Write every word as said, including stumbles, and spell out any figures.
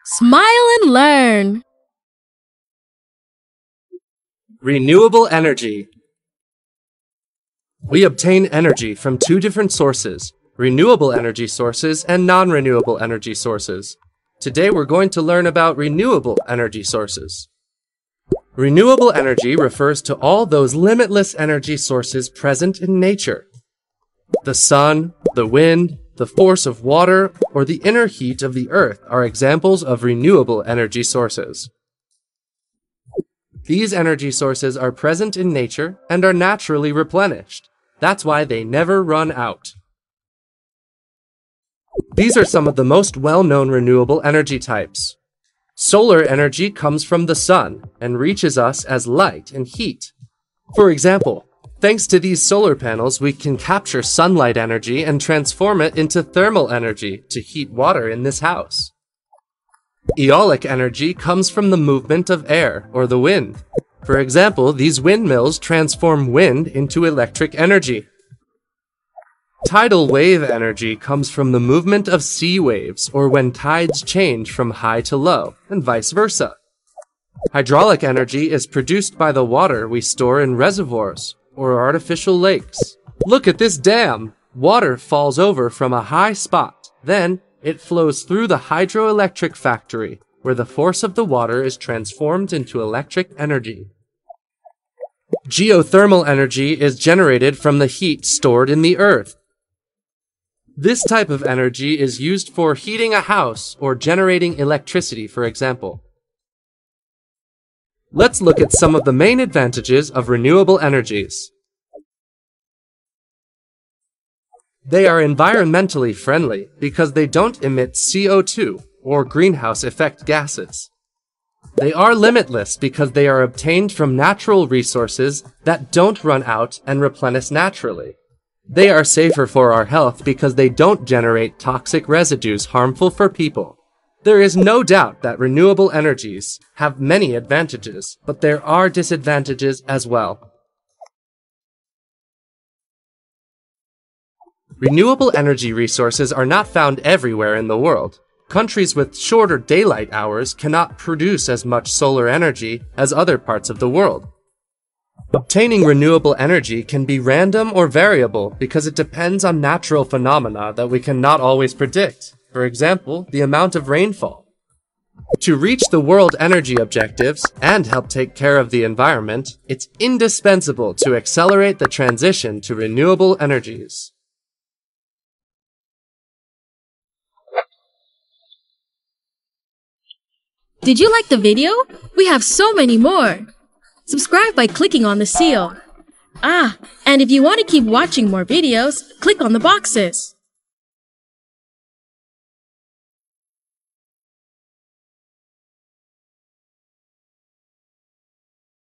Smile and learn. Renewable energy. We obtain energy from two different sources, renewable energy sources and non-renewable energy sources. Today we're going to learn about renewable energy sources. Renewable energy refers to all those limitless energy sources present in nature. The sun, the wind, the force of water, or the inner heat of the earth are examples of renewable energy sources. These energy sources are present in nature and are naturally replenished. That's why they never run out. These are some of the most well-known renewable energy types. Solar energy comes from the sun and reaches us as light and heat. For example, thanks to these solar panels, we can capture sunlight energy and transform it into thermal energy to heat water in this house. Eolic energy comes from the movement of air or the wind. For example, these windmills transform wind into electric energy. Tidal wave energy comes from the movement of sea waves or when tides change from high to low, and vice versa. Hydraulic energy is produced by the water we store in reservoirs or artificial lakes. Look at this dam! Water falls over from a high spot. Then, it flows through the hydroelectric factory, where the force of the water is transformed into electric energy. Geothermal energy is generated from the heat stored in the earth. This type of energy is used for heating a house or generating electricity, for example. Let's look at some of the main advantages of renewable energies. They are environmentally friendly because they don't emit C O two or greenhouse effect gases. They are limitless because they are obtained from natural resources that don't run out and replenish naturally. They are safer for our health because they don't generate toxic residues harmful for people. There is no doubt that renewable energies have many advantages, but there are disadvantages as well. Renewable energy resources are not found everywhere in the world. Countries with shorter daylight hours cannot produce as much solar energy as other parts of the world. Obtaining renewable energy can be random or variable because it depends on natural phenomena that we cannot always predict. For example, the amount of rainfall. To reach the world energy objectives and help take care of the environment, it's indispensable to accelerate the transition to renewable energies. Did you like the video? We have so many more. Subscribe by clicking on the seal. Ah, and if you want to keep watching more videos, click on the boxes.